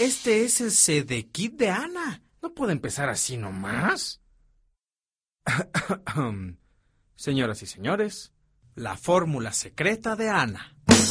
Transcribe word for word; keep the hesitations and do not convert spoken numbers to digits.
Este es el Sedekit de Ana. No puede empezar así nomás. Señoras y señores, la fórmula secreta de Ana.